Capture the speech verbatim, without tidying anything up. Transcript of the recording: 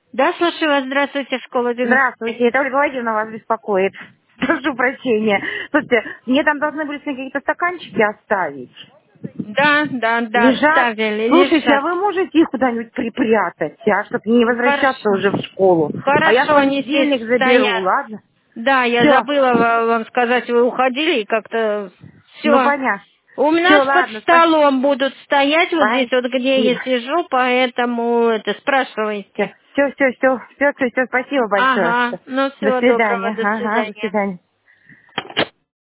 Да, слушаю вас. Здравствуйте, школа девяносто. Здравствуйте, это Ольга Владимировна вас беспокоит. Прошу прощения. Слушайте, мне там должны были сегодня какие-то стаканчики оставить. Да, да, да, Лежат. ставили, Слушайте, а лежат. вы можете их куда-нибудь припрятать, а, чтобы не возвращаться Хорошо. уже в школу? А я в Хорошо, они здесь понедельник заберу, стоят. ладно? Да, я Все. забыла ва- вам сказать, вы уходили и как-то Ну, все. понятно. У Все, нас под ладно, спасибо. столом будут стоять вот здесь, вот где я Спасибо. сижу, поэтому это спрашивайте. Все, все, все, все, все, все, спасибо большое. Ага, ну До всего доброго, свидания. до Ага, до свидания. свидания.